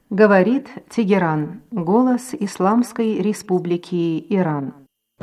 Говорит Тегеран, голос Исламской Республики Иран.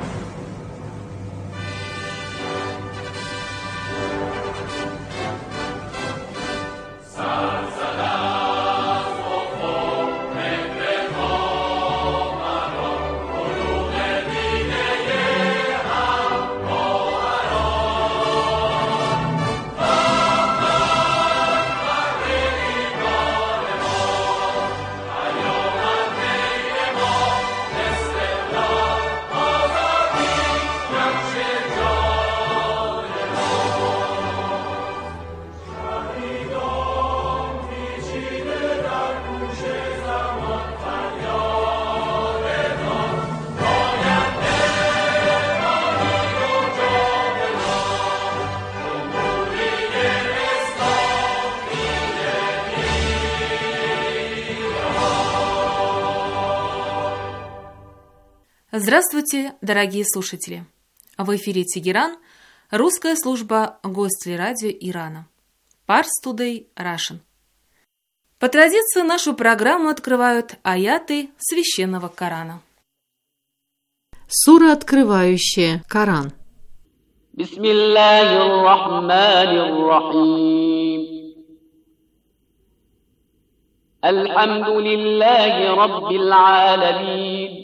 Здравствуйте, дорогие слушатели! В эфире Тегеран, русская служба Гостелерадио Ирана. Pars Today Russian. По традиции нашу программу открывают аяты Священного Корана. Сура, открывающая Коран. Бисмиллахир-рахманир-рахим. Альхамдулиллахи раббил аламин.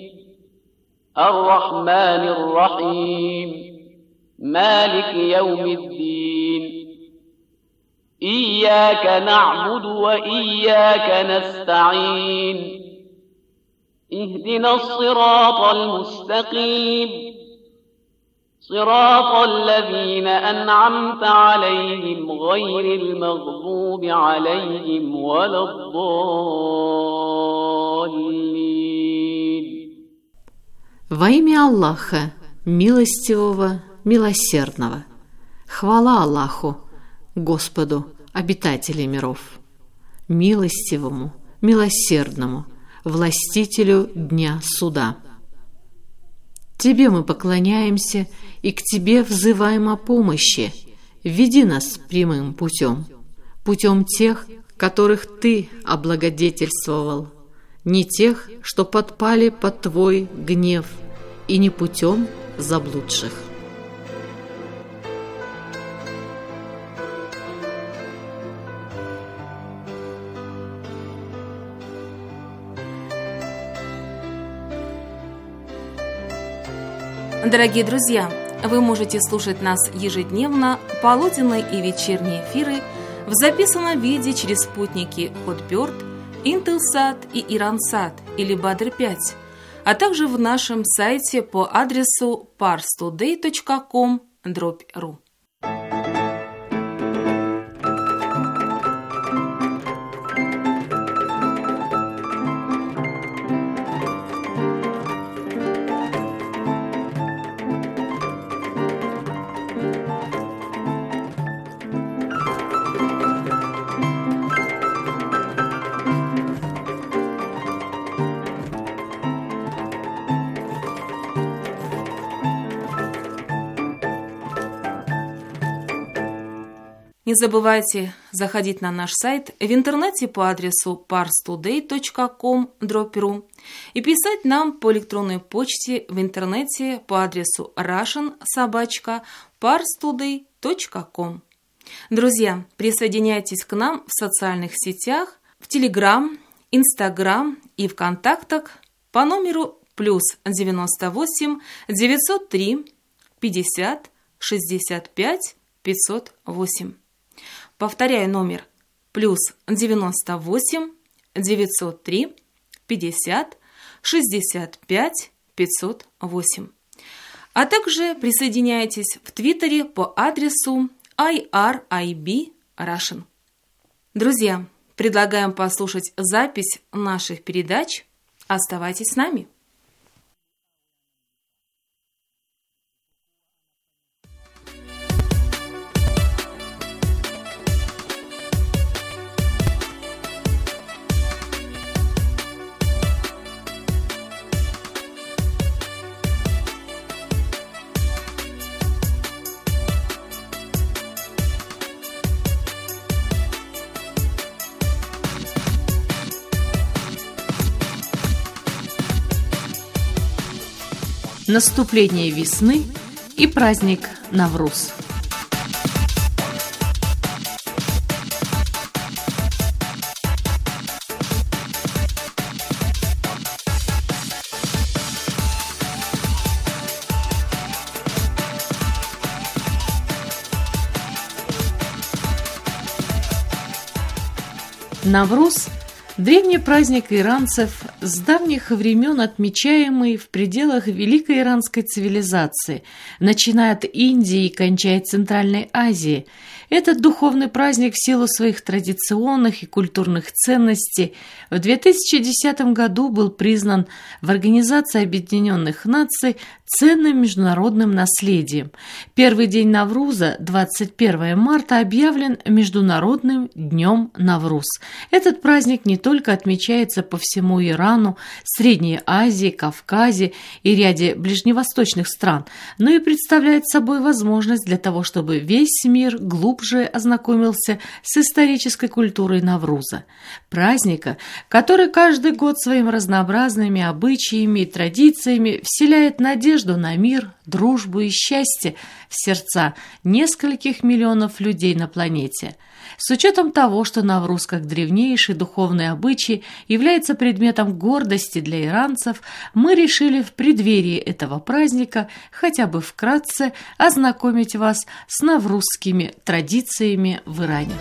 الرحمن الرحيم مالك يوم الدين إياك نعبد وإياك نستعين اهدنا الصراط المستقيم صراط الذين أنعمت عليهم غير المغضوب عليهم ولا الضالين. Во имя Аллаха, милостивого, милосердного. Хвала Аллаху, Господу, обитателей миров, милостивому, милосердному, властителю дня суда. Тебе мы поклоняемся и к Тебе взываем о помощи. Веди нас прямым путем, путем тех, которых Ты облагодетельствовал, не тех, что подпали под Твой гнев, и не путем заблудших. Дорогие друзья, вы можете слушать нас ежедневно, полуденные и вечерние эфиры в записанном виде через спутники Hotbird, Intelsat и Iransat или Badr-5, а также в нашем сайте по адресу parstoday.com/ru. Не забывайте заходить на наш сайт в интернете по адресу parstoday.com/ru и писать нам по электронной почте в интернете по адресу russian@parstoday.com. Друзья, присоединяйтесь к нам в социальных сетях, в Telegram, Instagram и ВКонтактах по номеру +98 903 50 65 508. Повторяю номер +98 903 50 65 508. А также присоединяйтесь в Твиттере по адресу IRIB Russian. Друзья, предлагаем послушать запись наших передач. Оставайтесь с нами. наступление весны и праздник Навруз. Навруз – древний праздник иранцев, с давних времен отмечаемый в пределах великой иранской цивилизации, начиная от Индии и кончая Центральной Азией. Этот духовный праздник в силу своих традиционных и культурных ценностей в 2010 году был признан в Организации Объединенных Наций ценным международным наследием. Первый день Навруза, 21 марта, объявлен Международным днем Навруз. Этот праздник не только отмечается по всему Ирану, Средней Азии, Кавказе и ряде ближневосточных стран, но и представляет собой возможность для того, чтобы весь мир глубже ознакомился с исторической культурой Навруза. Праздника, который каждый год своими разнообразными обычаями и традициями вселяет надежду на мир, дружбу и счастье в сердца нескольких миллионов людей на планете. С учетом того, что Навруз, как древнейший духовный обычай, является предметом гордости для иранцев, мы решили в преддверии этого праздника хотя бы вкратце ознакомить вас с наврузскими традициями в Иране.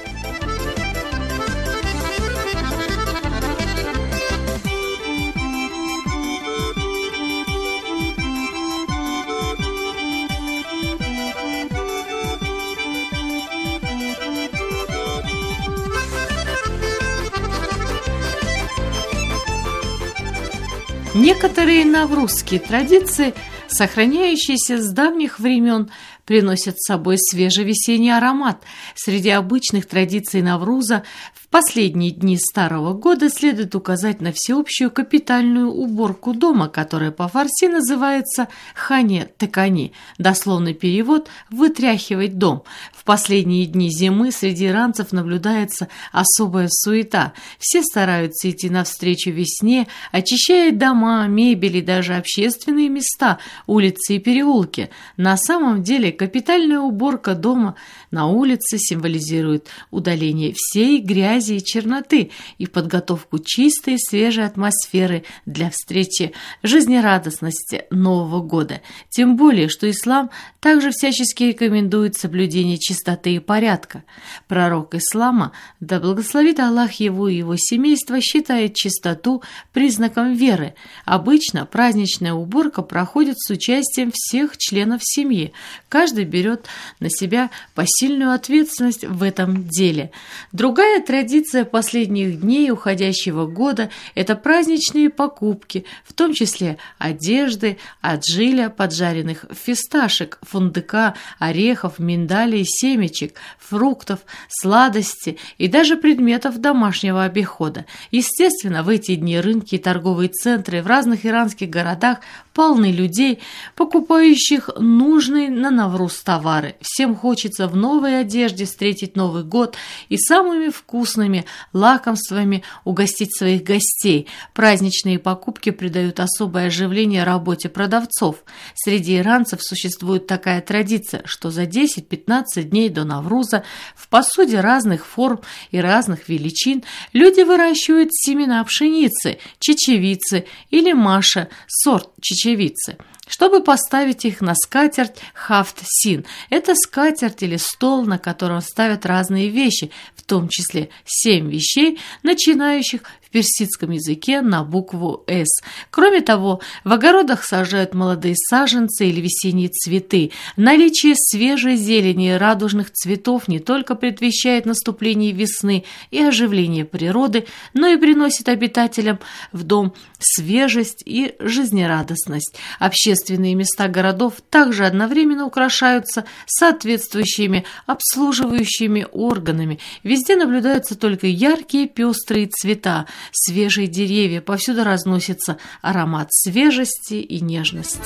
Некоторые наврузские традиции, сохраняющиеся с давних времен, приносят с собой свежий весенний аромат. Среди обычных традиций Навруза в последние дни Старого года следует указать на всеобщую капитальную уборку дома, которая по-фарси называется «хане-текани», дословный перевод «вытряхивать дом». В последние дни зимы среди иранцев наблюдается особая суета. Все стараются идти навстречу весне, очищая дома, мебель и даже общественные места, улицы и переулки. На самом деле капитальная уборка дома на улице символизирует удаление всей грязи и черноты и подготовку чистой и свежей атмосферы для встречи жизнерадостности Нового года. Тем более, что ислам также всячески рекомендует соблюдение чистоты и порядка. Пророк ислама, да благословит Аллах его и его семейство, считает чистоту признаком веры. Обычно праздничная уборка проходит с участием всех членов семьи. Каждый берет на себя посильную ответственность в этом деле. Другая традиция последних дней уходящего года – это праздничные покупки, в том числе одежды, аджиля, поджаренных фисташек, фундука, орехов, миндалей, семечек, фруктов, сладости и даже предметов домашнего обихода. Естественно, в эти дни рынки и торговые центры в разных иранских городах полны людей, покупающих нужные на Навруз товары. Всем хочется в новой одежде встретить Новый год и самыми вкусными лакомствами угостить своих гостей. Праздничные покупки придают особое оживление работе продавцов. Среди иранцев существует такая традиция, что за 10-15 дней до Навруза в посуде разных форм и разных величин люди выращивают семена пшеницы, чечевицы или маша, сорт чечевицы, чтобы поставить их на скатерть хафт-син. Это скатерть или стол, на котором ставят разные вещи, в том числе 7 вещей, начинающих в персидском языке на букву «С». Кроме того, в огородах сажают молодые саженцы или весенние цветы. Наличие свежей зелени и радужных цветов не только предвещает наступление весны и оживление природы, но и приносит обитателям в дом свежесть и жизнерадостность. Общественные места городов также одновременно украшаются соответствующими обслуживающими органами. Везде наблюдаются только яркие пестрые цвета, свежие деревья, повсюду разносится аромат свежести и нежности.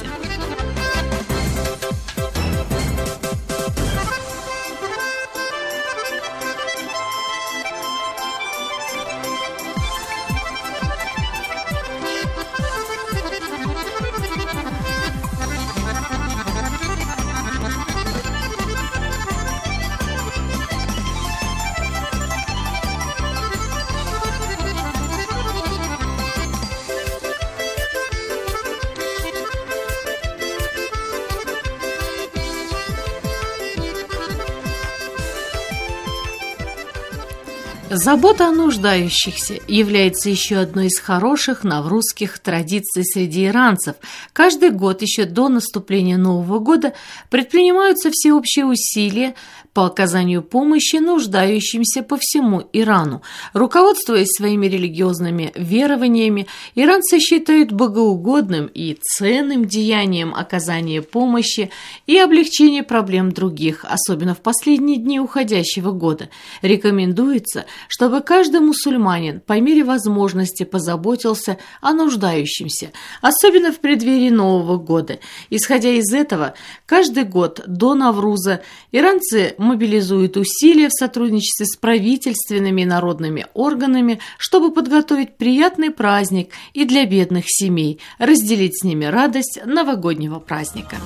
Забота о нуждающихся является еще одной из хороших наврузских традиций среди иранцев. Каждый год еще до наступления Нового года предпринимаются всеобщие усилия по оказанию помощи нуждающимся по всему Ирану. Руководствуясь своими религиозными верованиями, иранцы считают богоугодным и ценным деянием оказания помощи и облегчения проблем других, особенно в последние дни уходящего года. Рекомендуется, чтобы каждый мусульманин по мере возможности позаботился о нуждающемся, особенно в преддверии Нового года. Исходя из этого, каждый год до Навруза иранцы мобилизуют усилия в сотрудничестве с правительственными и народными органами, чтобы подготовить приятный праздник и для бедных семей, разделить с ними радость новогоднего праздника.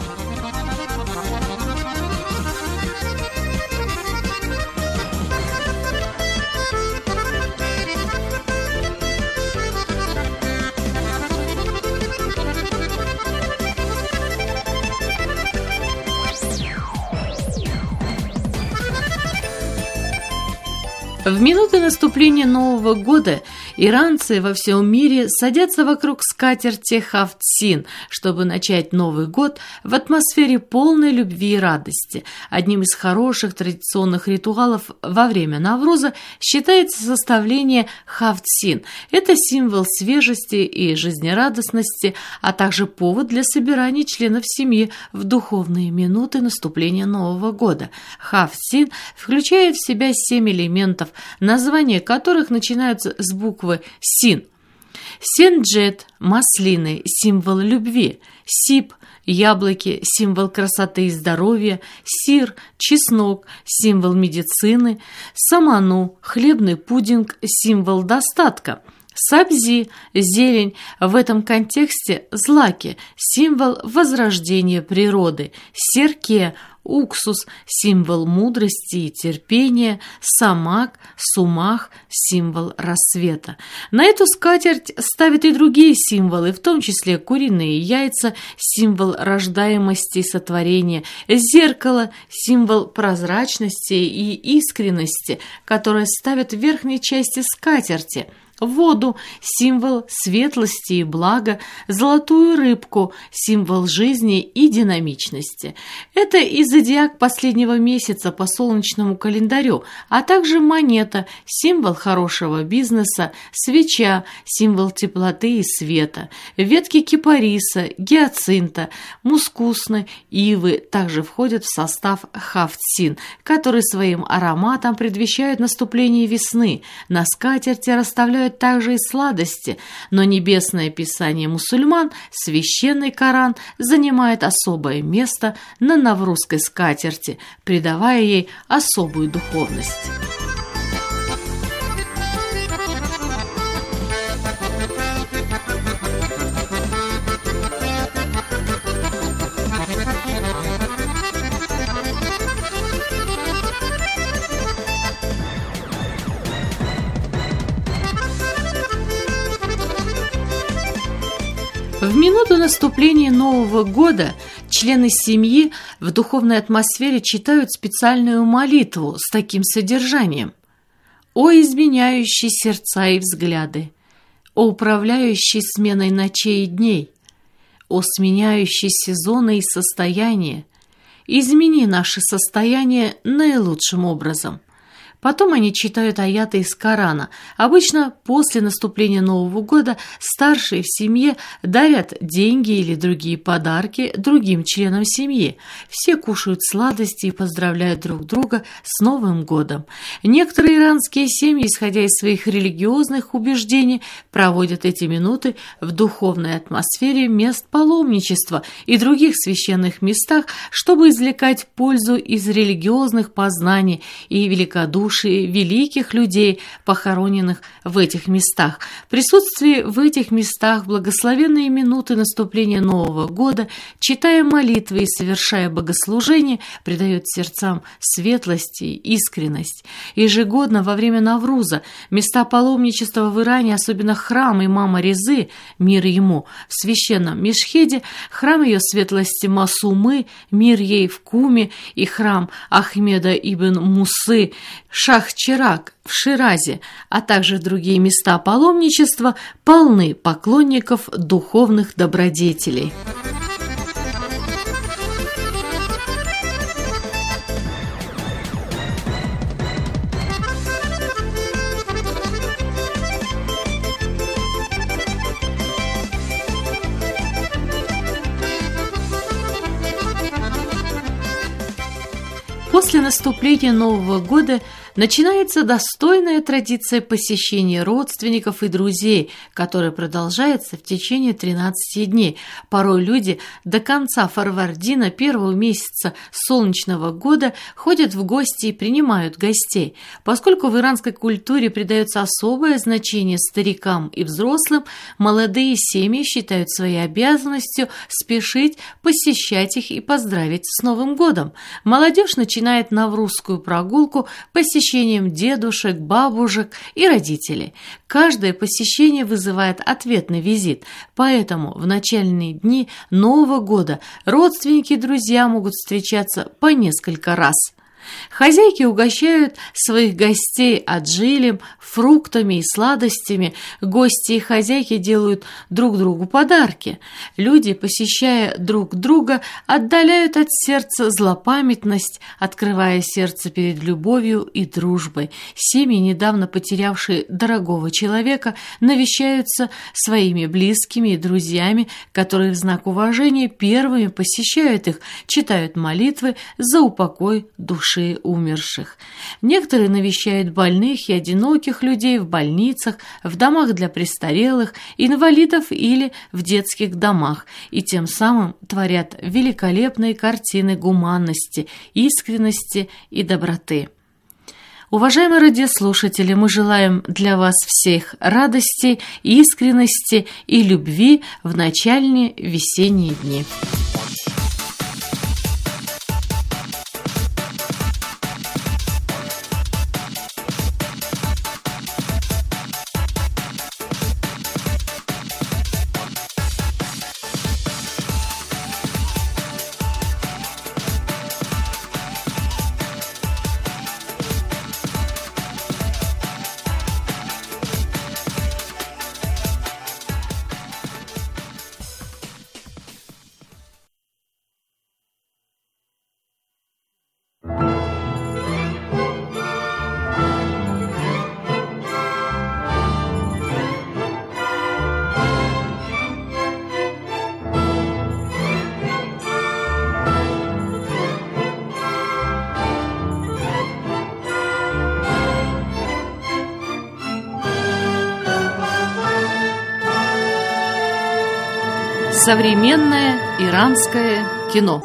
В минуты наступления Нового года иранцы во всем мире садятся вокруг скатерти хафт-син, чтобы начать Новый год в атмосфере полной любви и радости. Одним из хороших традиционных ритуалов во время Навруза считается составление хафт-син. Это символ свежести и жизнерадостности, а также повод для собирания членов семьи в духовные минуты наступления Нового года. Хафт-син включает в себя 7 элементов, названия которых начинаются с буквы «син». Сенджет – маслины, символ любви. Сип – яблоки, символ красоты и здоровья. Сир – чеснок, символ медицины. Саману – хлебный пудинг, символ достатка. Сабзи – зелень, в этом контексте злаки, символ возрождения природы. Серке – уксус, символ мудрости и терпения. Самак, сумах, символ рассвета. На эту скатерть ставят и другие символы, в том числе куриные яйца, символ рождаемости и сотворения, зеркало, символ прозрачности и искренности, которое ставят в верхней части скатерти. Воду – символ светлости и блага, золотую рыбку – символ жизни и динамичности. Это и зодиак последнего месяца по солнечному календарю, а также монета – символ хорошего бизнеса, свеча – символ теплоты и света, ветки кипариса, гиацинта, мускусны, ивы также входят в состав хафт-син, который своим ароматом предвещают наступление весны. На скатерти расставляют также и сладости, но небесное писание мусульман, священный Коран, занимает особое место на наврузской скатерти, придавая ей особую духовность. В минуту наступления Нового года члены семьи в духовной атмосфере читают специальную молитву с таким содержанием: «О изменяющий сердца и взгляды, о управляющий сменой ночей и дней, о сменяющий сезоны и состояния, измени наше состояние наилучшим образом». Потом они читают аяты из Корана. Обычно после наступления Нового года старшие в семье дарят деньги или другие подарки другим членам семьи. Все кушают сладости и поздравляют друг друга с Новым годом. Некоторые иранские семьи, исходя из своих религиозных убеждений, проводят эти минуты в духовной атмосфере мест паломничества и других священных местах, чтобы извлекать пользу из религиозных познаний и великодушия великих людей, похороненных в этих местах. Присутствие в этих местах благословенные минуты наступления Нового года, читая молитвы и совершая богослужения, придает сердцам светлость и искренность. Ежегодно во время Навруза места паломничества в Иране, особенно храм имама Резы, мир ему, в священном Мешхеде, храм ее светлости Масумы, мир ей в Куме, и храм Ахмеда ибн Мусы, Шах-Чераг в Ширазе, а также другие места паломничества полны поклонников духовных добродетелей. После наступления Нового года начинается достойная традиция посещения родственников и друзей, которая продолжается в течение 13 дней. Порой люди до конца Фарвардина, первого месяца солнечного года, ходят в гости и принимают гостей. Поскольку в иранской культуре придается особое значение старикам и взрослым, молодые семьи считают своей обязанностью спешить посещать их и поздравить с Новым годом. Молодежь начинает наврузскую прогулку посещением дедушек, бабушек и родителей. Каждое посещение вызывает ответный визит, поэтому в начальные дни Нового года родственники и друзья могут встречаться по несколько раз. Хозяйки угощают своих гостей аджилем, фруктами и сладостями. Гости и хозяйки делают друг другу подарки. Люди, посещая друг друга, отдаляют от сердца злопамятность, открывая сердце перед любовью и дружбой. Семьи, недавно потерявшие дорогого человека, навещаются своими близкими и друзьями, которые в знак уважения первыми посещают их, читают молитвы за упокой души умерших. Некоторые навещают больных и одиноких людей в больницах, в домах для престарелых, инвалидов или в детских домах, и тем самым творят великолепные картины гуманности, искренности и доброты. Уважаемые радиослушатели, мы желаем для вас всех радости, искренности и любви в начальные весенние дни. Современное иранское кино.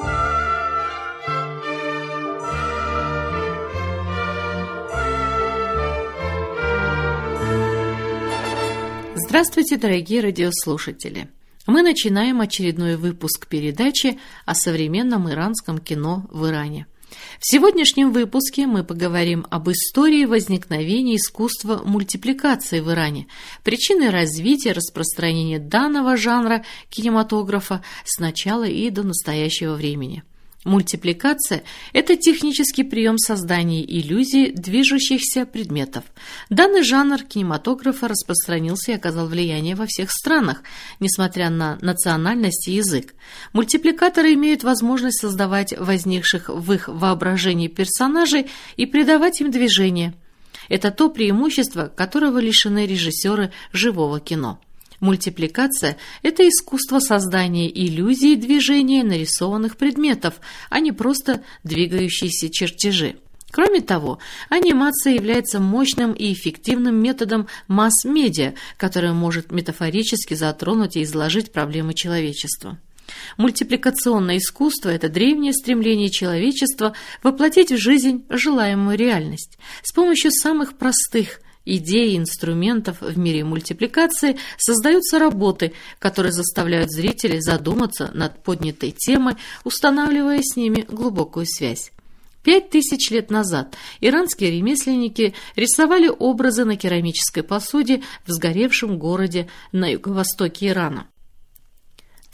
Здравствуйте, дорогие радиослушатели! Мы начинаем очередной выпуск передачи о современном иранском кино в Иране. В сегодняшнем выпуске мы поговорим об истории возникновения искусства мультипликации в Иране, причины развития и распространения данного жанра кинематографа с начала и до настоящего времени. Мультипликация – это технический прием создания иллюзий движущихся предметов. Данный жанр кинематографа распространился и оказал влияние во всех странах, несмотря на национальность и язык. Мультипликаторы имеют возможность создавать возникших в их воображении персонажей и придавать им движение. Это то преимущество, которого лишены режиссеры живого кино. Мультипликация – это искусство создания иллюзий движения нарисованных предметов, а не просто двигающиеся чертежи. Кроме того, анимация является мощным и эффективным методом масс-медиа, который может метафорически затронуть и изложить проблемы человечества. Мультипликационное искусство – это древнее стремление человечества воплотить в жизнь желаемую реальность. С помощью самых простых идей и инструментов в мире мультипликации создаются работы, которые заставляют зрителей задуматься над поднятой темой, устанавливая с ними глубокую связь. 5000 лет назад иранские ремесленники рисовали образы на керамической посуде в сгоревшем городе на юго-востоке Ирана.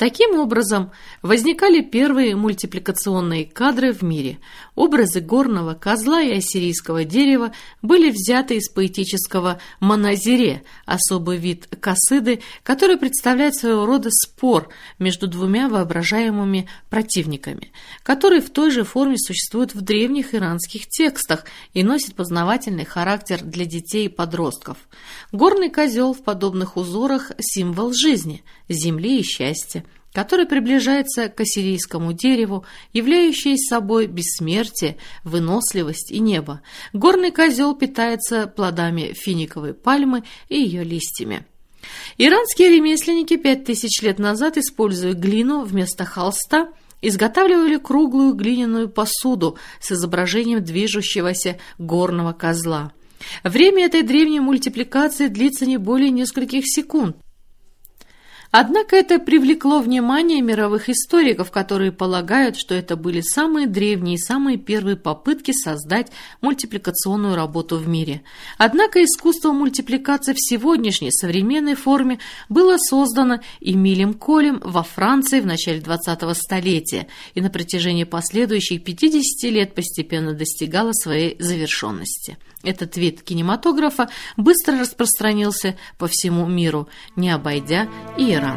Таким образом, возникали первые мультипликационные кадры в мире. Образы горного козла и ассирийского дерева были взяты из поэтического маназире, особый вид касиды, который представляет своего рода спор между двумя воображаемыми противниками, который в той же форме существует в древних иранских текстах и носит познавательный характер для детей и подростков. Горный козел в подобных узорах – символ жизни, земли и счастья, который приближается к ассирийскому дереву, являющее собой бессмертие, выносливость и небо. Горный козел питается плодами финиковой пальмы и ее листьями. Иранские ремесленники 5000 лет назад, используя глину вместо холста, изготавливали круглую глиняную посуду с изображением движущегося горного козла. Время этой древней мультипликации длится не более нескольких секунд. Однако это привлекло внимание мировых историков, которые полагают, что это были самые древние и самые первые попытки создать мультипликационную работу в мире. Однако искусство мультипликации в сегодняшней современной форме было создано Эмилем Колем во Франции в начале 20-го столетия и на протяжении последующих 50 лет постепенно достигало своей завершенности. Этот вид кинематографа быстро распространился по всему миру, не обойдя и Иран.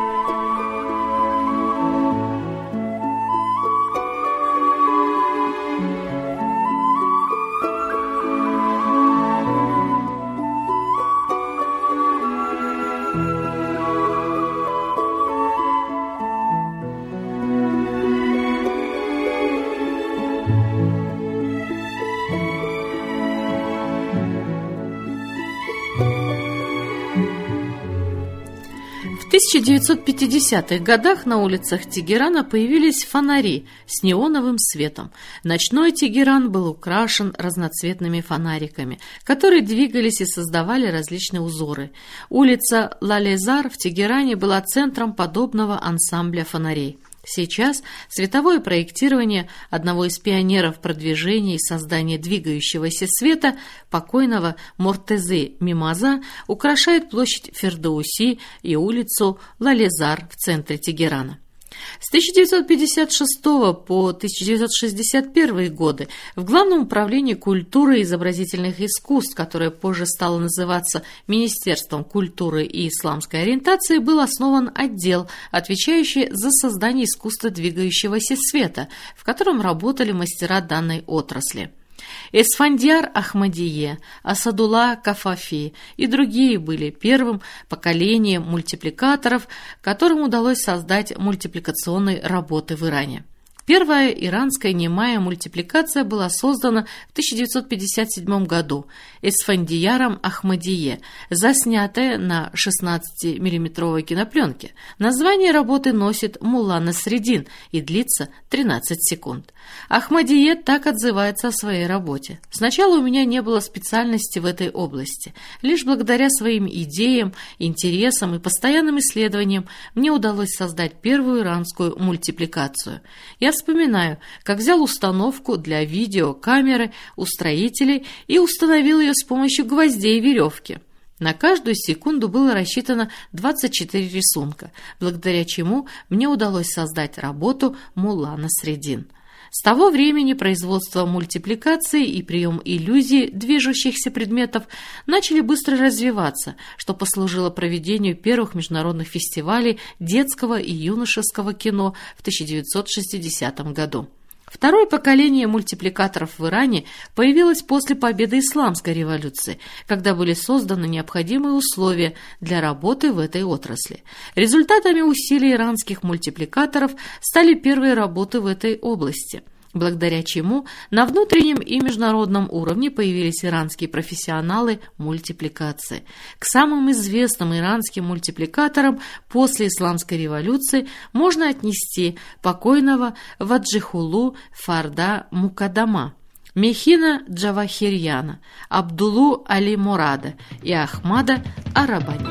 В 1950-х годах на улицах Тегерана появились фонари с неоновым светом. Ночной Тегеран был украшен разноцветными фонариками, которые двигались и создавали различные узоры. Улица Лалезар в Тегеране была центром подобного ансамбля фонарей. Сейчас световое проектирование одного из пионеров продвижения и создания двигающегося света, покойного Мортезе Мимаза, украшает площадь Фердоуси и улицу Лалезар в центре Тегерана. С 1956 по 1961 годы в Главном управлении культуры и изобразительных искусств, которое позже стало называться Министерством культуры и исламской ориентации, был основан отдел, отвечающий за создание искусства двигающегося света, в котором работали мастера данной отрасли. Эсфандияр Ахмадие, Асадулла Кафафи и другие были первым поколением мультипликаторов, которым удалось создать мультипликационные работы в Иране. Первая иранская немая мультипликация была создана в 1957 году Эсфандияром Ахмадие, заснятая на 16-миллиметровой кинопленке. Название работы носит «Мулла Насреддин» и длится 13 секунд. Ахмадие так отзывается о своей работе. «Сначала у меня не было специальности в этой области. Лишь благодаря своим идеям, интересам и постоянным исследованиям мне удалось создать первую иранскую мультипликацию. Я вспоминаю, как взял установку для видеокамеры у строителей и установил ее с помощью гвоздей и веревки. На каждую секунду было рассчитано 24 рисунка, благодаря чему мне удалось создать работу «Мулла Насреддин». С того времени производство мультипликации и прием иллюзий движущихся предметов начали быстро развиваться, что послужило проведению первых международных фестивалей детского и юношеского кино в 1960 году. Второе поколение мультипликаторов в Иране появилось после победы исламской революции, когда были созданы необходимые условия для работы в этой отрасли. Результатами усилий иранских мультипликаторов стали первые работы в этой области, благодаря чему на внутреннем и международном уровне появились иранские профессионалы мультипликации. К самым известным иранским мультипликаторам после исламской революции можно отнести покойного Ваджихулу Фарда Мукаддама, Мехина Джавахирьяна, Абдуллу Али Мурада и Ахмада Арабани.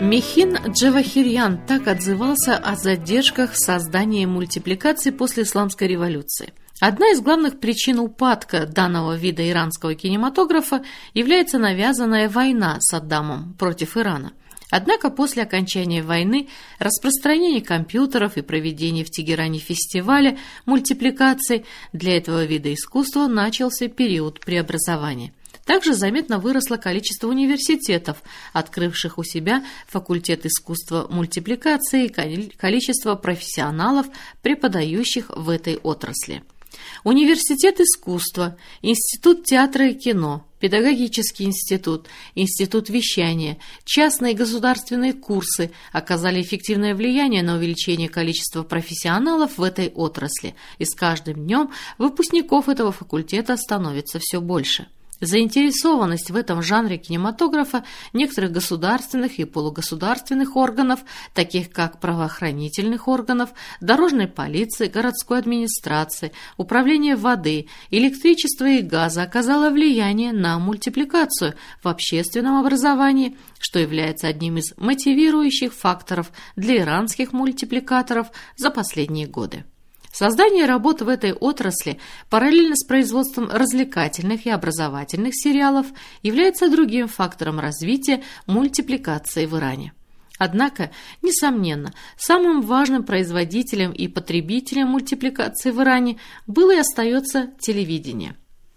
Михин Джавахирьян так отзывался о задержках в создании мультипликации после исламской революции. Одна из главных причин упадка данного вида иранского кинематографа является навязанная война Саддамом против Ирана. Однако после окончания войны, распространения компьютеров и проведения в Тегеране фестиваля мультипликации для этого вида искусства начался период преобразования. Также заметно выросло количество университетов, открывших у себя факультет искусства мультипликации, и количество профессионалов, преподающих в этой отрасли. Университет искусства, Институт театра и кино, Педагогический институт, Институт вещания, частные и государственные курсы оказали эффективное влияние на увеличение количества профессионалов в этой отрасли, и с каждым днем выпускников этого факультета становится все больше. Заинтересованность в этом жанре кинематографа некоторых государственных и полугосударственных органов, таких как правоохранительных органов, дорожной полиции, городской администрации, управления воды, электричества и газа, оказала влияние на мультипликацию в общественном образовании, что является одним из мотивирующих факторов для иранских мультипликаторов за последние годы. Создание работ в этой отрасли параллельно с производством развлекательных и образовательных сериалов является другим фактором развития мультипликации в Иране. Однако, несомненно, самым важным производителем и потребителем мультипликации в Иране было и остается телевидение.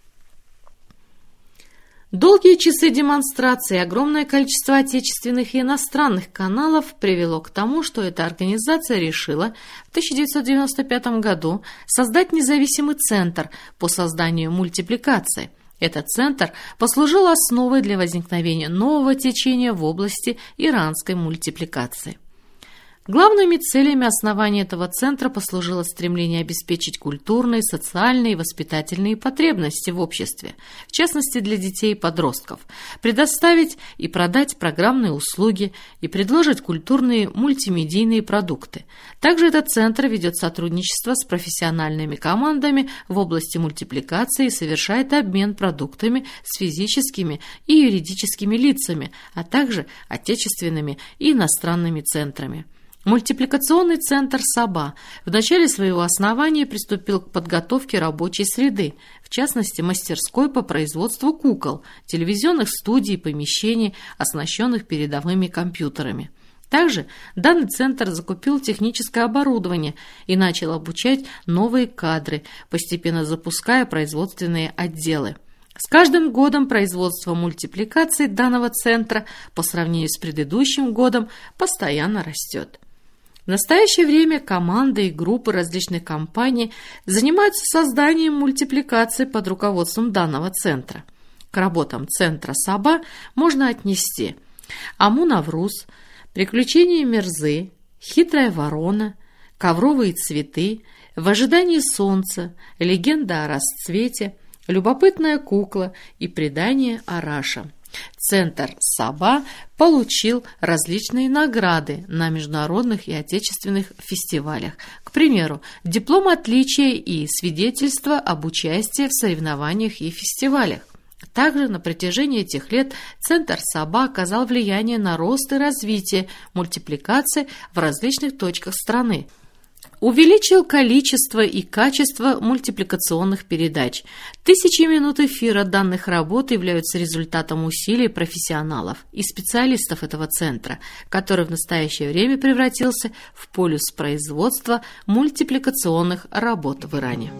Долгие часы демонстраций и огромное количество отечественных и иностранных каналов привело к тому, что эта организация решила в 1995 году создать независимый центр по созданию мультипликации. Этот центр послужил основой для возникновения нового течения в области иранской мультипликации. Главными целями основания этого центра послужило стремление обеспечить культурные, социальные и воспитательные потребности в обществе, в частности для детей и подростков, предоставить и продать программные услуги и предложить культурные мультимедийные продукты. Также этот центр ведет сотрудничество с профессиональными командами в области мультипликации и совершает обмен продуктами с физическими и юридическими лицами, а также отечественными и иностранными центрами. Мультипликационный центр «Саба» в начале своего основания приступил к подготовке рабочей среды, в частности, мастерской по производству кукол, телевизионных студий и помещений, оснащенных передовыми компьютерами. Также данный центр закупил техническое оборудование и начал обучать новые кадры, постепенно запуская производственные отделы. С каждым годом производство мультипликации данного центра по сравнению с предыдущим годом постоянно растет. В настоящее время команды и группы различных компаний занимаются созданием мультипликации под руководством данного центра. К работам центра «Саба» можно отнести «Аму Навруз», «Приключения Мирзы», «Хитрая ворона», «Ковровые цветы», «В ожидании солнца», «Легенда о расцвете», «Любопытная кукла» и «Предание Араша». Центр «Саба» получил различные награды на международных и отечественных фестивалях. К примеру, диплом отличия и свидетельство об участии в соревнованиях и фестивалях. Также на протяжении этих лет Центр «Саба» оказал влияние на рост и развитие мультипликации в различных точках страны. Увеличил количество и качество мультипликационных передач. Тысячи минут эфира данных работ являются результатом усилий профессионалов и специалистов этого центра, который в настоящее время превратился в полюс производства мультипликационных работ в Иране.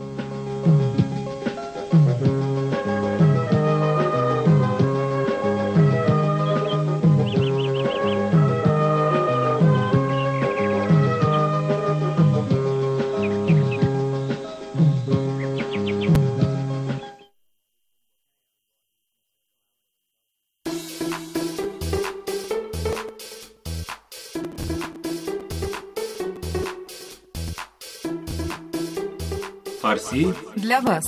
Фарси для вас.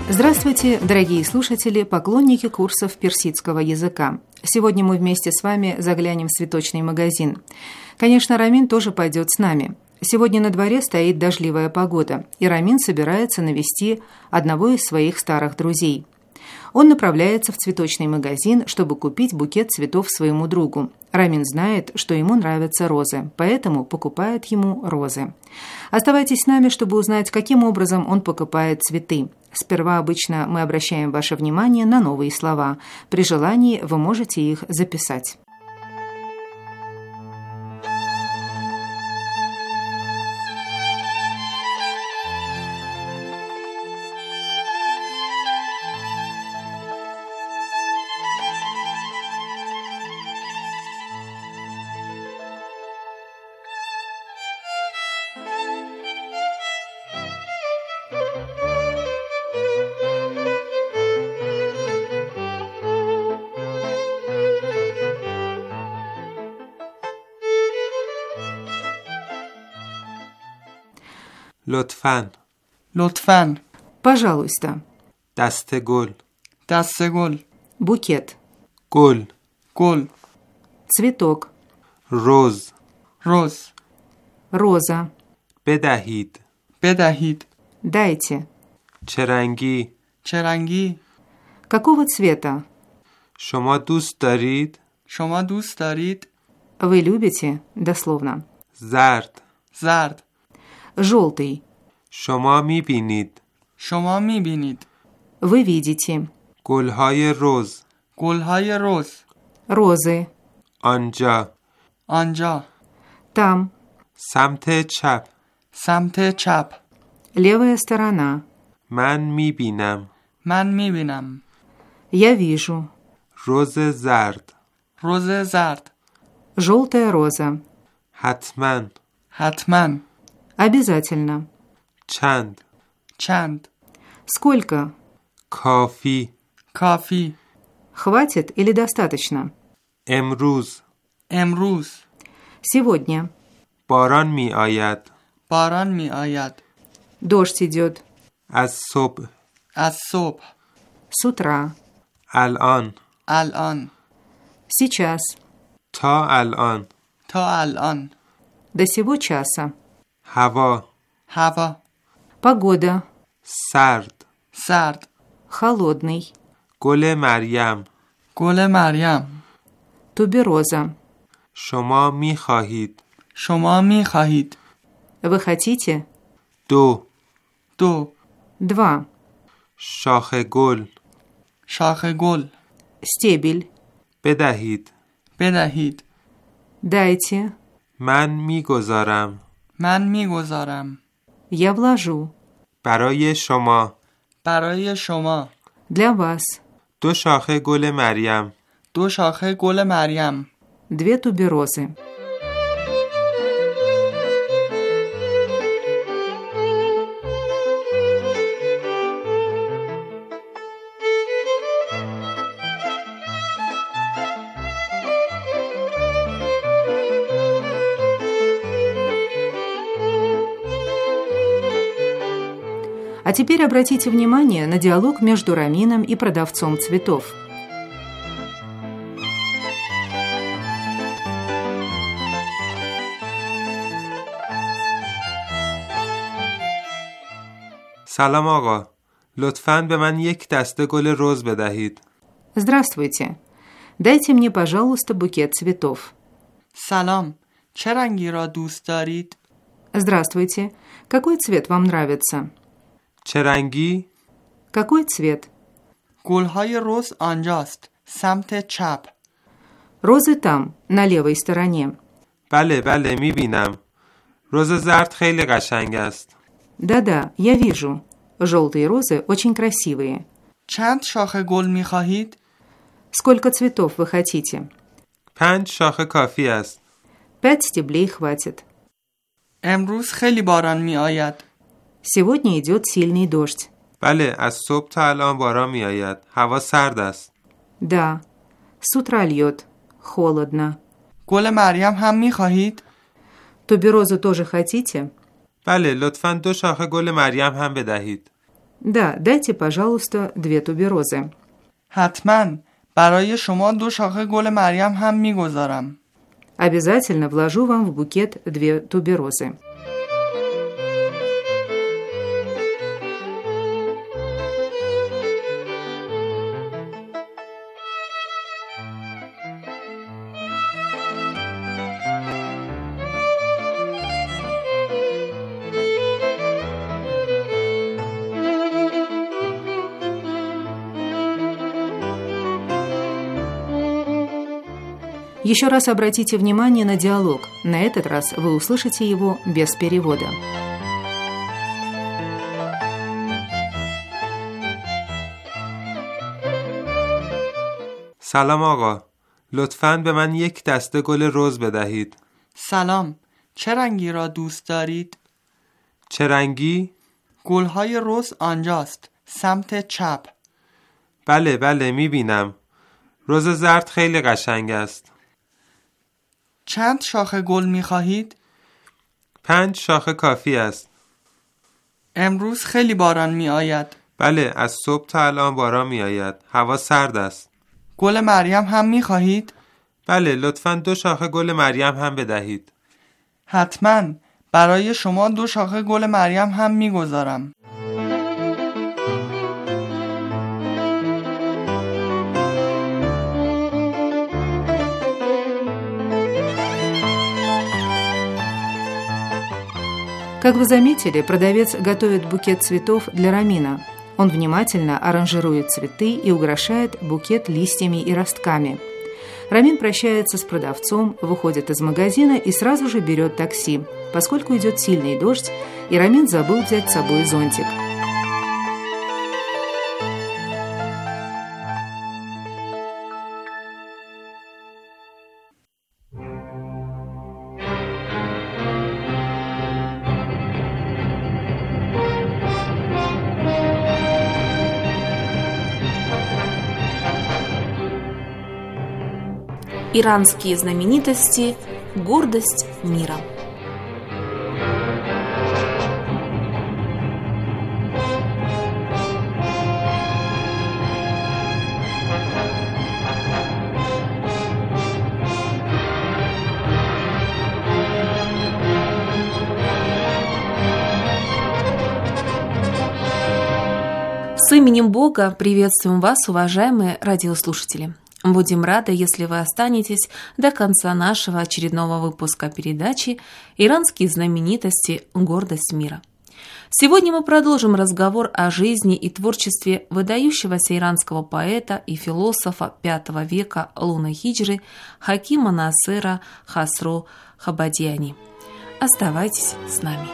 Здравствуйте, дорогие слушатели, поклонники курсов персидского языка. Сегодня мы вместе с вами заглянем в цветочный магазин. Конечно, Рамин тоже пойдет с нами. Сегодня на дворе стоит дождливая погода, и Рамин собирается навести одного из своих старых друзей. Он направляется в цветочный магазин, чтобы купить букет цветов своему другу. Рамин знает, что ему нравятся розы, поэтому покупает ему розы. Оставайтесь с нами, чтобы узнать, каким образом он покупает цветы. Сперва обычно мы обращаем ваше внимание на новые слова. При желании вы можете их записать. لطفاً لطفاً Пожалуйста. دسته گل دسته گل Букет. گل گل Цветок. روز روز Роза. بدهید بدهید Дайте. چه رنگی چه رنگی Какого цвета? شما دوست دارید شما دوست دارید Вы любите? Дословно. زرد زرد Желтый. شما میبینید شما میبینید Вы видите. گلهای روز گلهای روز Розы. آنجا آنجا Там. سمت چپ سمت چپ Левая сторона. من میبینم من میبینم Я вижу. روز زرد روز زرد Желтая роза. حتما حتما Обязательно. چند چند Сколько? کافی کافی Хватит или достаточно? امروز امروز Сегодня. باران میآید باران میآید Дождь идет. از صبح از صبح С утра. الان الان Сейчас. تا الان تا الان До сего часа. هوا هوا Погода. سرد سرد Холодный. گل مریم گل مریم Тубероза. شما میخواهید شما میخواهید Вы хотите? دو دو 2. شاخ گل شاخ گل Стебель. بدهید بدهید Дайте. من میگذارم من میگذارم Я вложу. برای شما برای شما Для вас. دو شاخه گل مریم دو شاخه گل مریم 2 туберозы. А теперь обратите внимание на диалог между Рамином и продавцом цветов. سلام آقا لطفاً به من یک دسته گل روز بدهید Здравствуйте. Дайте мне, пожалуйста, букет цветов. سلام چه رنگی را دوست دارید؟ Здравствуйте. Какой цвет вам нравится? چه رنگی؟ Какой цвет? گلهای روز آنجاست سمت چپ Розы там, на левой стороне. بله میبینم روز زرد خیلی قشنگ است Да-да, я вижу. Желтые розы очень красивые. چند شاخه گل می خواهید؟ Сколько цветов вы хотите? 5 شاخه کافی است 5 стеблей хватит. امروز خیلی باران می آید. Сегодня идет сильный дождь. بله از صبح تا الان باران میآید هوا سرد است Да, с утра льет. Холодно. گل مریم هم می خواهید؟ Туберозу тоже хотите? بله لطفاً 2 شاخه گل مریم هم بدهید Да, дайте, пожалуйста, 2 туберозы. حتما برای شما 2 شاخه گل مریم هم میگذارم. Обязательно вложу вам в букет 2 туберозы. Еще раз обратите внимание на диалог. На этот раз вы услышите его без перевода. سلام آقا، لطفاً به من 1 دسته گل رز بدهید. سلام، چه رنگی را دوست دارید؟ چه رنگی؟ گلهای رز آنجاست، سمت چپ. بله میبینم. رز زرد خیلی قشنگ است. چند شاخه گل می‌خواهید؟ 5 شاخه کافی است. امروز خیلی باران می‌آید. بله، از صبح تا الان باران می‌آید. هوا سرد است. گل مریم هم می‌خواهید؟ بله، لطفاً 2 شاخه گل مریم هم بدهید. حتما برای شما 2 شاخه گل مریم هم می‌گذارم. Как вы заметили, продавец готовит букет цветов для Рамина. Он внимательно аранжирует цветы и украшает букет листьями и ростками. Рамин прощается с продавцом, выходит из магазина и сразу же берет такси, поскольку идет сильный дождь, и Рамин забыл взять с собой зонтик. Иранские знаменитости. Гордость мира. С именем Бога приветствуем вас, уважаемые радиослушатели. Будем рады, если вы останетесь до конца нашего очередного выпуска передачи «Иранские знаменитости. Гордость мира». Сегодня мы продолжим разговор о жизни и творчестве выдающегося иранского поэта и философа V века лунной хиджры Хакима Насера Хасро Хабадиани. Оставайтесь с нами.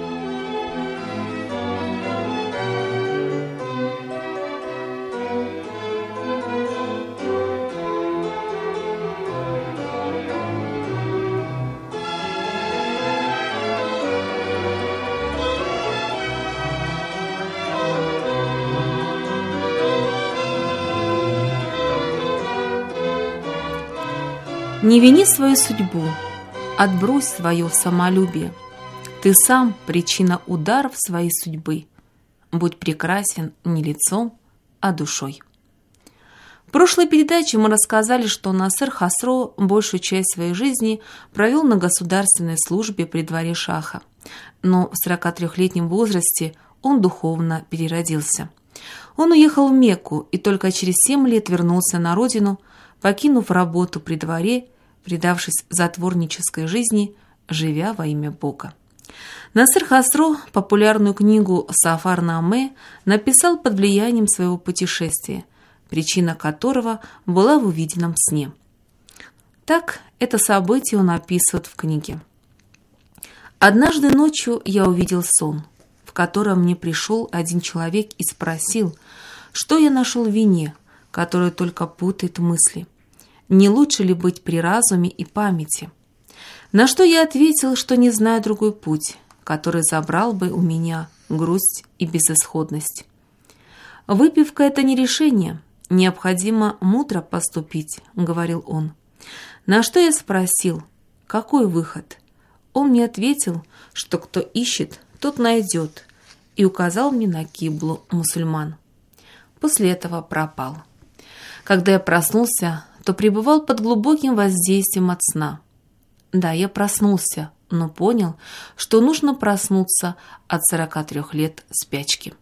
Не вини свою судьбу, отбрось свое самолюбие. Ты сам причина ударов своей судьбы. Будь прекрасен не лицом, а душой. В прошлой передаче мы рассказали, что Насер Хасро большую часть своей жизни провел на государственной службе при дворе шаха. Но в 43-летнем возрасте он духовно переродился. Он уехал в Мекку и только через 7 лет вернулся на родину, покинув работу при дворе, предавшись затворнической жизни, живя во имя Бога. Насер Хасро популярную книгу «Сафар-Наме» написал под влиянием своего путешествия, причина которого была в увиденном сне. Так это событие он описывает в книге. «Однажды ночью я увидел сон, в котором мне пришел один человек и спросил, что я нашел в вине, которая только путает мысли. Не лучше ли быть при разуме и памяти? На что я ответил, что не знаю другой путь, который забрал бы у меня грусть и безысходность. Выпивка – это не решение, необходимо мудро поступить, говорил он. На что я спросил, какой выход? Он мне ответил, что кто ищет, тот найдет, и указал мне на киблу мусульман. После этого пропал. Когда я проснулся, то пребывал под глубоким воздействием от сна. Да, я проснулся, но понял, что нужно проснуться от 43 лет спячки.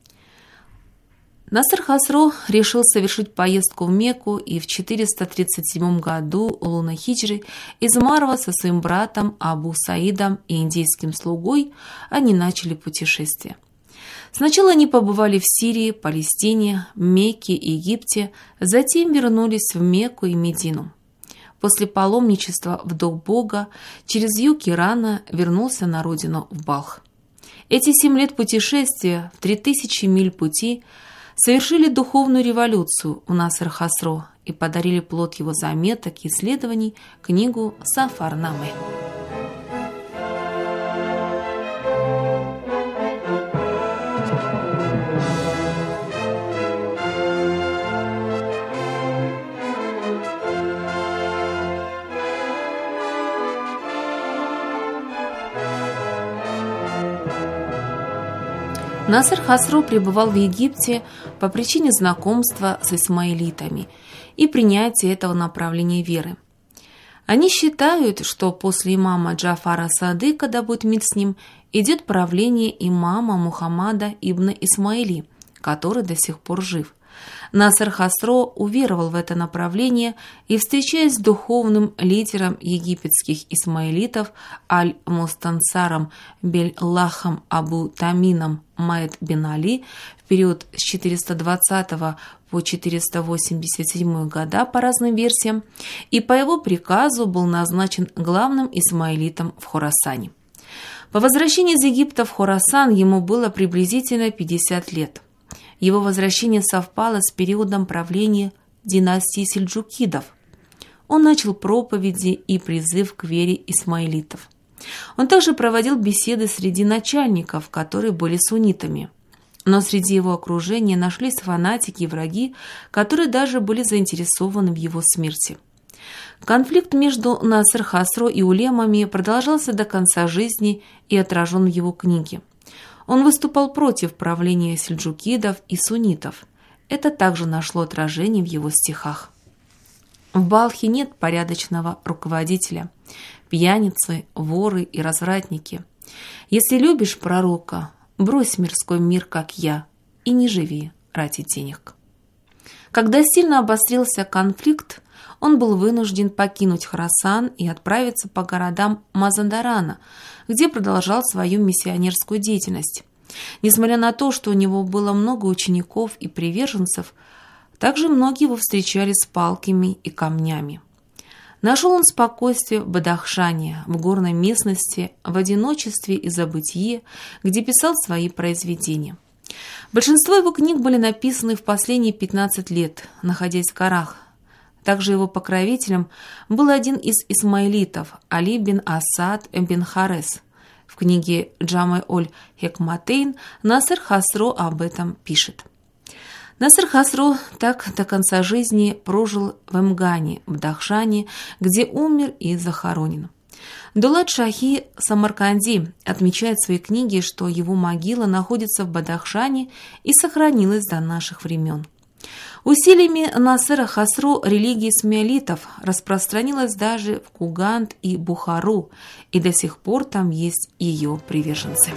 Наср Хасро решил совершить поездку в Мекку, и в 437 году луны хиджры из Марва со своим братом Абу Саидом и индийским слугой они начали путешествие. Сначала они побывали в Сирии, Палестине, Мекке и Египте, затем вернулись в Мекку и Медину. После паломничества в дом Бога через юг Ирана вернулся на родину в Балх. Эти 7 лет путешествия в 3000 миль пути совершили духовную революцию у Наср Хасро и подарили плод его заметок и исследований, книгу Сафар-Наме. Наср Хасро пребывал в Египте по причине знакомства с исмаилитами и принятия этого направления веры. Они считают, что после имама Джафара Садыка, да будет мир с ним, идет правление имама Мухаммада ибн Исмаили, который до сих пор жив. Наср Хасро уверовал в это направление и, встречаясь с духовным лидером египетских исмаилитов Аль-Мустансаром Бель-Лахом Абу Тамином Маэд бин Али в период с 420 по 487 года по разным версиям, и по его приказу был назначен главным исмаилитом в Хорасане. По возвращении из Египта в Хорасан ему было приблизительно 50 лет. Его возвращение совпало с периодом правления династии сельджукидов. Он начал проповеди и призыв к вере исмаилитов. Он также проводил беседы среди начальников, которые были суннитами. Но среди его окружения нашлись фанатики и враги, которые даже были заинтересованы в его смерти. Конфликт между Наср Хасро и улемами продолжался до конца жизни и отражен в его книге. Он выступал против правления сельджукидов и суннитов. Это также нашло отражение в его стихах. В Балхе нет порядочного руководителя. Пьяницы, воры и развратники. Если любишь пророка, брось мирской мир, как я, и не живи ради денег. Когда сильно обострился конфликт, он был вынужден покинуть Хорасан и отправиться по городам Мазандарана, где продолжал свою миссионерскую деятельность. Несмотря на то, что у него было много учеников и приверженцев, также многие его встречали с палками и камнями. Нашел он спокойствие в Бадахшане, в горной местности, в одиночестве и забытье, где писал свои произведения. Большинство его книг были написаны в последние 15 лет, находясь в горах. Также его покровителем был один из исмаилитов, Али бин Асад бин Харес. В книге Джаме-оль-Хекматейн Наср Хасро об этом пишет. Наср Хасро так до конца жизни прожил в Эмгане, в Дахшане, где умер и захоронен. Дулат Шахи Самарканди отмечает в своей книге, что его могила находится в Бадахшане и сохранилась до наших времен. Усилиями Насра Хасро религия исмаилитов распространилась даже в Кугант и Бухару, и до сих пор там есть ее приверженцы.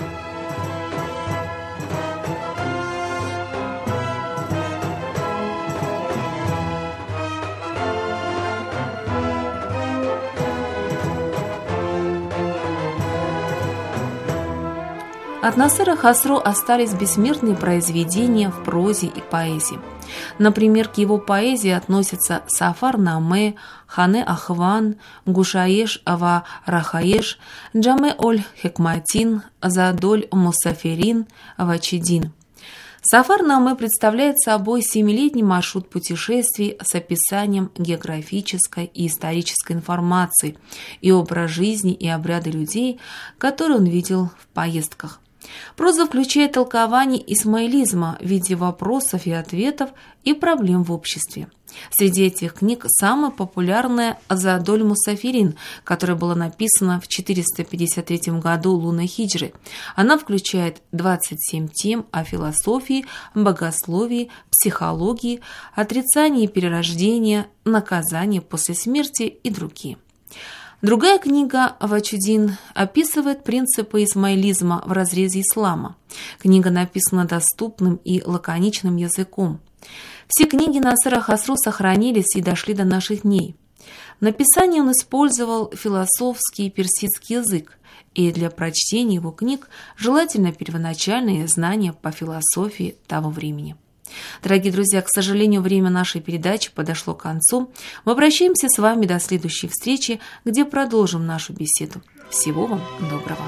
От Насра Хасро остались бессмертные произведения в прозе и поэзии. Например, к его поэзии относятся Сафар-Наме, Хане-Ахван, Гушаеш ва Рахаеш, Джаме-оль-Хекматин, Задоль-Мусаферин, Вачидин. Сафар-Наме представляет собой 7-летний маршрут путешествий с описанием географической и исторической информации и образ жизни и обряды людей, которые он видел в поездках. Проза включает толкование исмаилизма в виде вопросов и ответов и проблем в обществе. Среди этих книг самая популярная «Азадоль Мусафирин», которая была написана в 453 году лунной хиджры. Она включает 27 тем о философии, богословии, психологии, отрицании перерождения, наказании после смерти и другие. Другая книга «Вачудин» описывает принципы исмаилизма в разрезе ислама. Книга написана доступным и лаконичным языком. Все книги Насера Хосру сохранились и дошли до наших дней. В написании он использовал философский персидский язык, и для прочтения его книг желательно первоначальные знания по философии того времени. Дорогие друзья, к сожалению, время нашей передачи подошло к концу. Мы прощаемся с вами до следующей встречи, где продолжим нашу беседу. Всего вам доброго!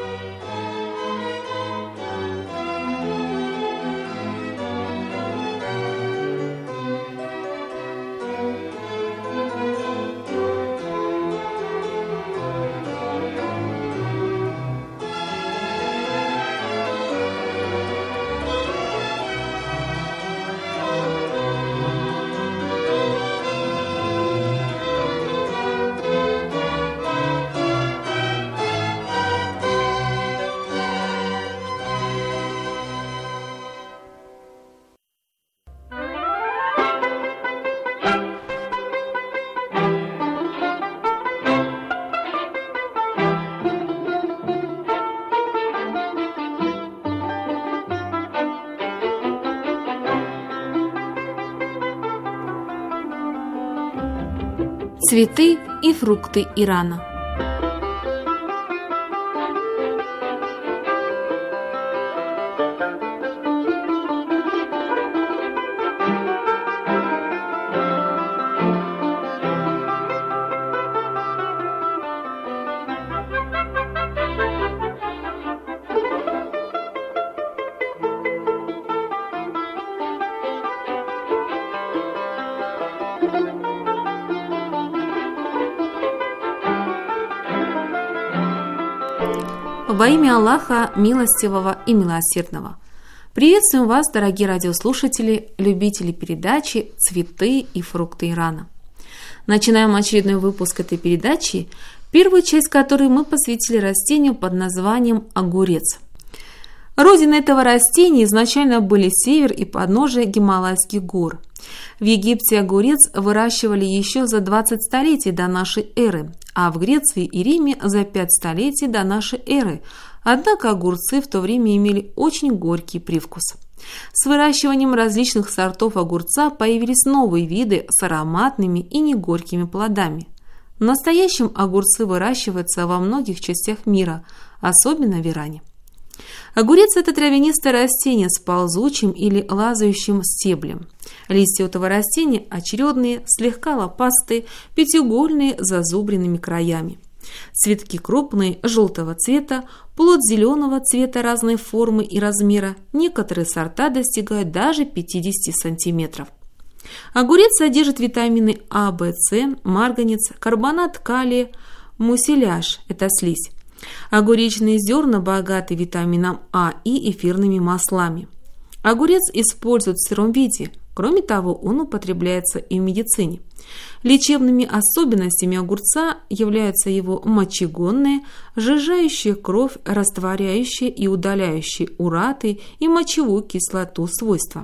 Цветы и фрукты Ирана. Во имя Аллаха, милостивого и милосердного. Приветствуем вас, дорогие радиослушатели, любители передачи «Цветы и фрукты Ирана». Начинаем очередной выпуск этой передачи, первую часть которой мы посвятили растению под названием огурец. Родиной этого растения изначально были север и подножие Гималайских гор. В Египте огурец выращивали еще за 20 столетий до нашей эры, а в Греции и Риме за 5 столетий до нашей эры. Однако огурцы в то время имели очень горький привкус. С выращиванием различных сортов огурца появились новые виды с ароматными и негорькими плодами. В настоящем огурцы выращиваются во многих частях мира, особенно в Иране. Огурец – это травянистое растение с ползучим или лазающим стеблем. Листья этого растения очередные, слегка лопастые, пятиугольные, с зазубренными краями. Цветки крупные, желтого цвета, плод зеленого цвета разной формы и размера. Некоторые сорта достигают даже 50 сантиметров. Огурец содержит витамины А, В, С, марганец, карбонат калия, муцилляж – это слизь. Огуречные зерна богаты витамином А и эфирными маслами. Огурец используют в сыром виде. Кроме того, он употребляется и в медицине. Лечебными особенностями огурца являются его мочегонные, сжижающие кровь, растворяющие и удаляющие ураты и мочевую кислоту свойства.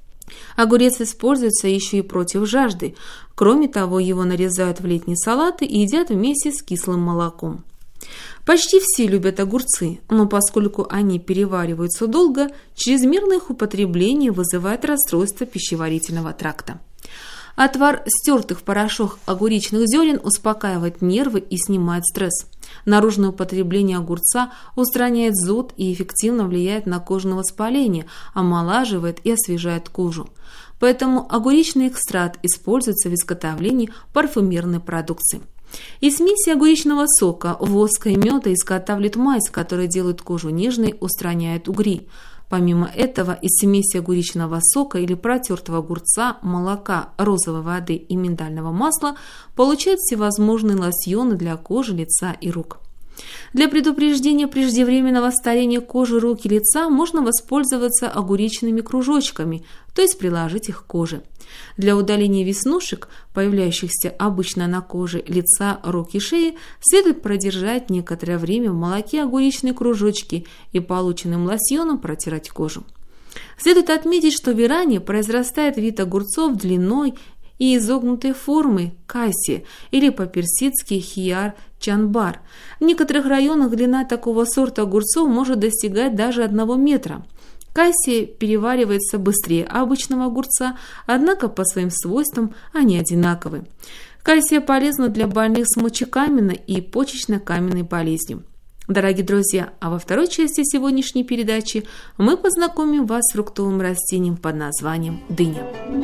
Огурец используется еще и против жажды. Кроме того, его нарезают в летние салаты и едят вместе с кислым молоком. Почти все любят огурцы, но поскольку они перевариваются долго, чрезмерное их употребление вызывает расстройство пищеварительного тракта. Отвар стертых в порошок огуречных зерен успокаивает нервы и снимает стресс. Наружное употребление огурца устраняет зуд и эффективно влияет на кожное воспаление, омолаживает и освежает кожу. Поэтому огуречный экстракт используется в изготовлении парфюмерной продукции. Из смеси огуречного сока, воска и меда изготавливают мазь, которая делает кожу нежной, устраняет угри. Помимо этого, из смеси огуречного сока или протертого огурца, молока, розовой воды и миндального масла получают всевозможные лосьоны для кожи, лица и рук. Для предупреждения преждевременного старения кожи рук и лица можно воспользоваться огуречными кружочками, то есть приложить их к коже. Для удаления веснушек, появляющихся обычно на коже лица, рук и шеи, следует продержать некоторое время в молоке огуречные кружочки и полученным лосьоном протирать кожу. Следует отметить, что в Иране произрастает вид огурцов длиной и изогнутой формы касси или по-персидски хияр-чанбар. В некоторых районах длина такого сорта огурцов может достигать даже 1 метра. Касси переваривается быстрее обычного огурца, однако по своим свойствам они одинаковы. Кассия полезна для больных с мочекаменной и почечно-каменной болезнью. Дорогие друзья, а во второй части сегодняшней передачи мы познакомим вас с фруктовым растением под названием дыня.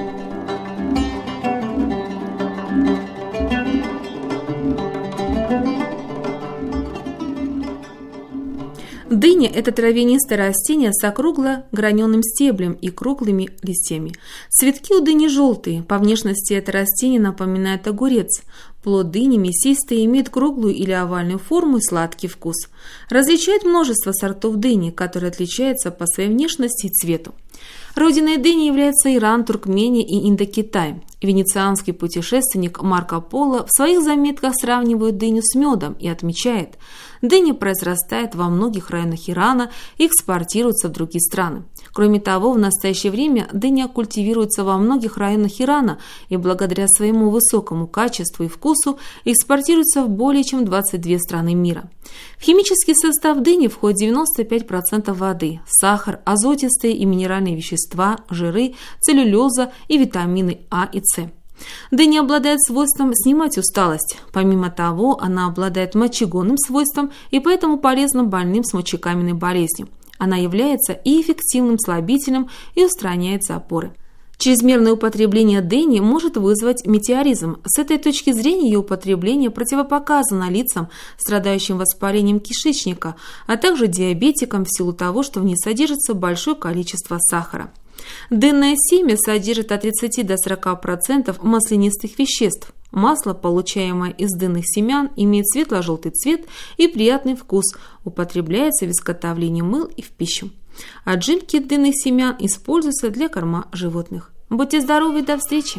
Дыня – это травянистое растение с округло-граненым стеблем и круглыми листьями. Цветки у дыни желтые, по внешности это растение напоминает огурец. Плод дыни мясистый, имеет круглую или овальную форму и сладкий вкус. Различают множество сортов дыни, которые отличаются по своей внешности и цвету. Родиной дыни является Иран, Туркмения и Индокитай. Венецианский путешественник Марко Поло в своих заметках сравнивает дыню с медом и отмечает: дыня произрастает во многих районах Ирана и экспортируется в другие страны. Кроме того, в настоящее время дыня культивируется во многих районах Ирана и благодаря своему высокому качеству и вкусу экспортируется в более чем 22 страны мира. В химический состав дыни входит 95% воды, сахар, азотистые и минеральные вещества, жиры, целлюлоза и витамины А и С. Дыня обладает свойством снимать усталость. Помимо того, она обладает мочегонным свойством и поэтому полезна больным с мочекаменной болезнью. Она является и эффективным слабителем и устраняет запоры. Чрезмерное употребление дыни может вызвать метеоризм. С этой точки зрения ее употребление противопоказано лицам, страдающим воспалением кишечника, а также диабетикам в силу того, что в ней содержится большое количество сахара. Дынное семя содержит от 30 до 40% маслянистых веществ. Масло, получаемое из дынных семян, имеет светло-желтый цвет и приятный вкус, употребляется в изготовлении мыл и в пищу. Отжимки дынных семян используются для корма животных. Будьте здоровы и до встречи!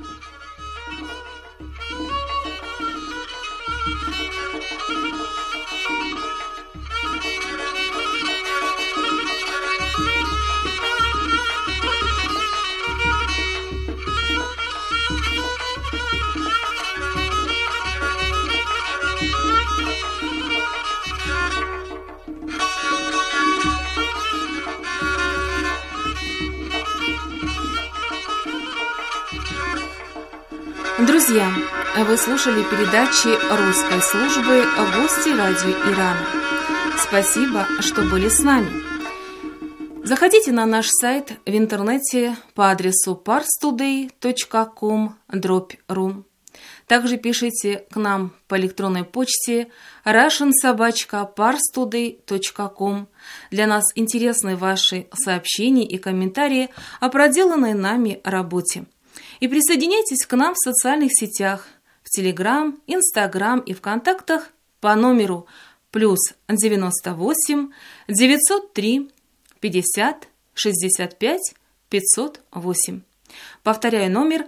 Друзья, вы слушали передачи русской службы «Гости радио Ирана». Спасибо, что были с нами. Заходите на наш сайт в интернете по адресу parstoday.com/ru. Также пишите к нам по электронной почте russian@parstoday.com. Для нас интересны ваши сообщения и комментарии о проделанной нами работе. И присоединяйтесь к нам в социальных сетях, в Телеграм, Инстаграм и ВКонтактах по номеру +98 903 50 65 508. Повторяю номер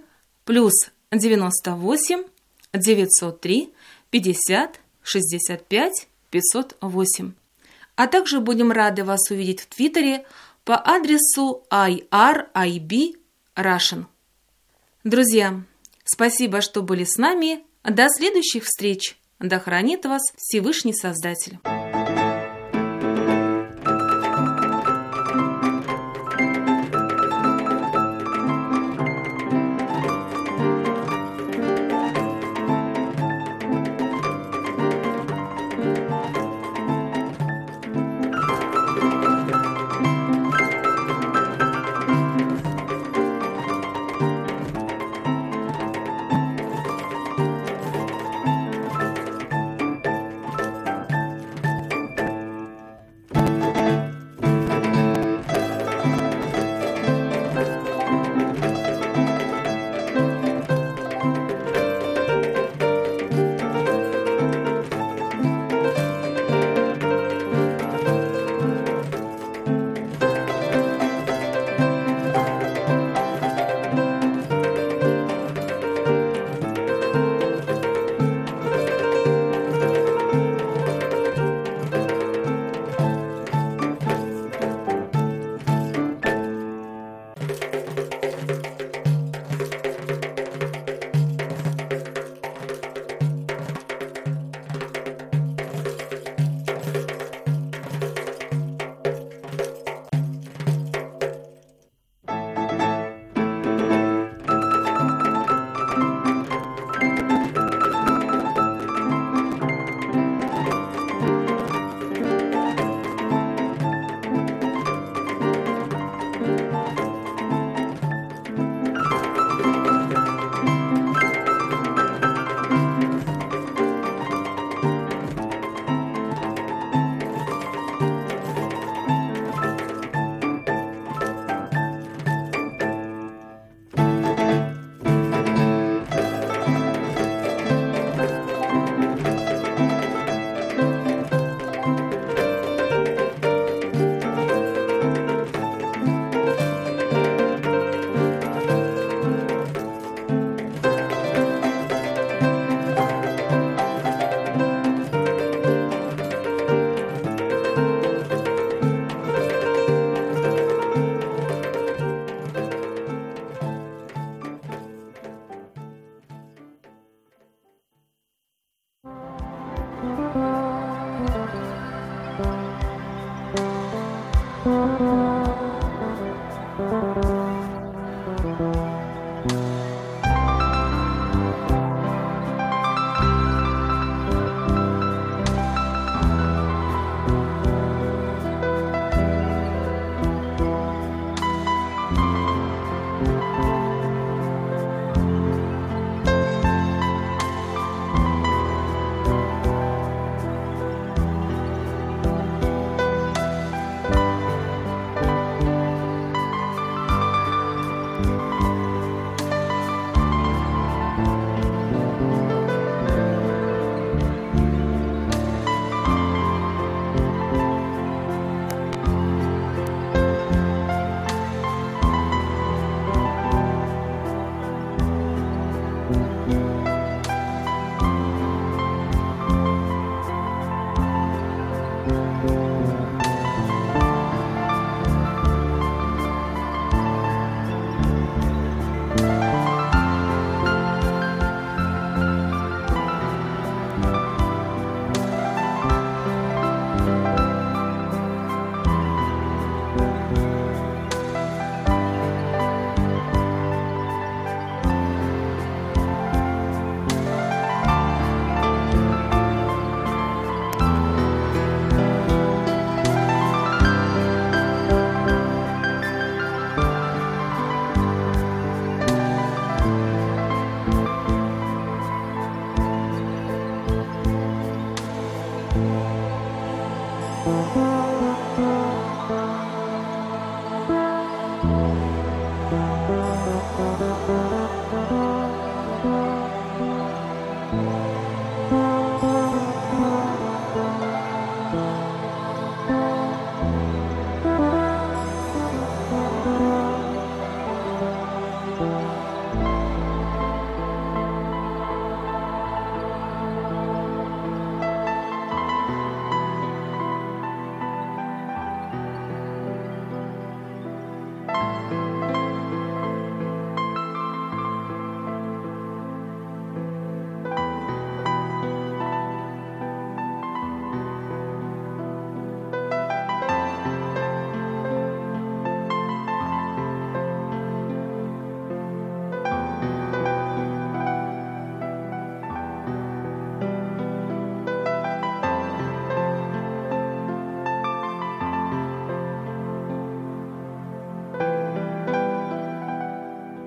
+98 903 50 65 508. А также будем рады вас увидеть в Твиттере по адресу irib_russian. Друзья, спасибо, что были с нами. До следующих встреч. Да хранит вас Всевышний Создатель.